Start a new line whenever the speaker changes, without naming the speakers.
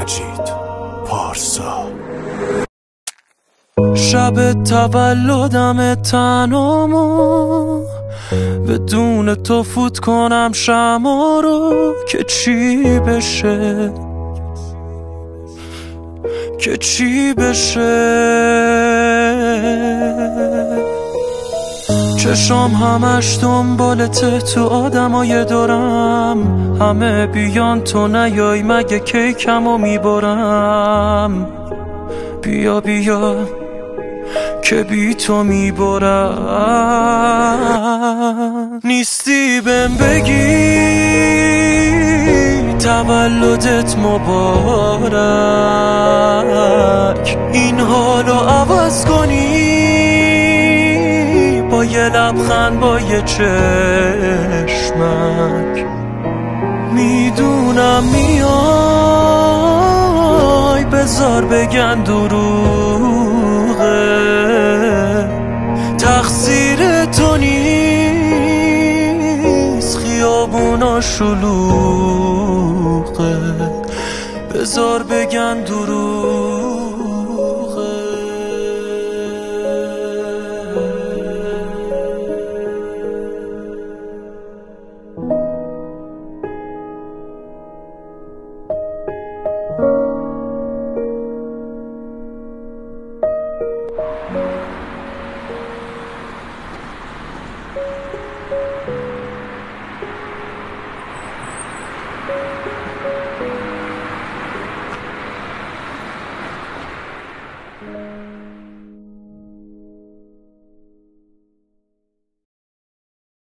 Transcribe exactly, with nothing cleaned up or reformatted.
مجید پارسا.
شب تولدم تنامو بدون تو فوت کنم شما رو که چی بشه، که چی بشه. چشام همش دنبالته تو آدمای دورم، همه بیان تو نیای مگه کیکمو میبرم. بیا بیا که بی تو میبرم. نیستی بهم بگی تولدت مبارک، این حالو عوض کنی با یه لبخند با یه چشمک. میدونم میای بذار بگن دروغه، تقصیر تو نیست خیابونا شلوغه، بذار بگن دروغه.
Thank you.